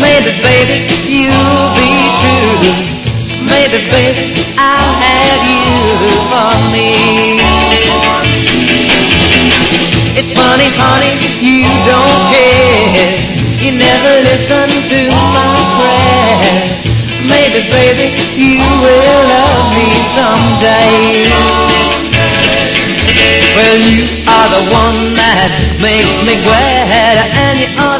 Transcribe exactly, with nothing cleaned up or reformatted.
Maybe, baby, you'll be true. Maybe, baby, I'll have you for me. It's funny, honey, you don't care. You never listen to my prayer. Maybe, baby, you will love me someday. Well, you are the one that makes me glad, and you are